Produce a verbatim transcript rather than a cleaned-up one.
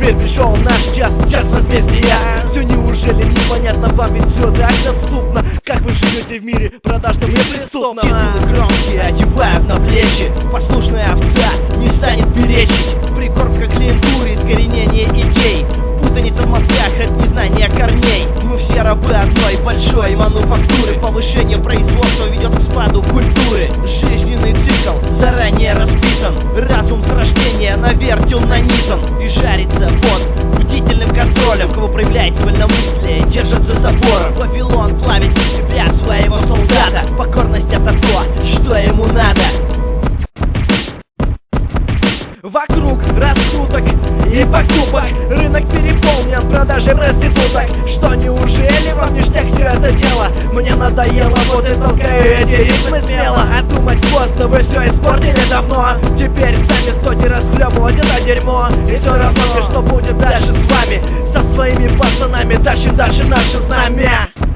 теперь пришел наш час, час возмездия. Все неужели непонятно, вам ведь все так доступно? Как вы живете в мире продажного и преступного? Титулы громкие одевают на плечи, послушная овца не станет перечить. Прикормка клиентуры, искоренение идей, путаница в мозгах от незнания корней. Мы все рабы одной большой мануфактуры. Повышение производства ведет к спаду культуры. Жизненный цикл заранее расписан, разум с рождения на вертел нанизан и жарится под бдительным контролем. Кого проявляется вольномыслие, держат за забором. Вавилон плавит из себя своего солдата. Покорность — это то, что ему надо. Вокруг раскруток и покупок, рынок переполнен продажей проституток. Что, неужели вам ништяк все это дело? Мне надоело, вот и толкаю эти ритмы смело. А думать поздно, вы все испортили давно. Теперь сами стойте расхлебывать это дерьмо. И все равно мне, что будет дальше с вами, со своими пацанами. Тащим дальше наше знамя.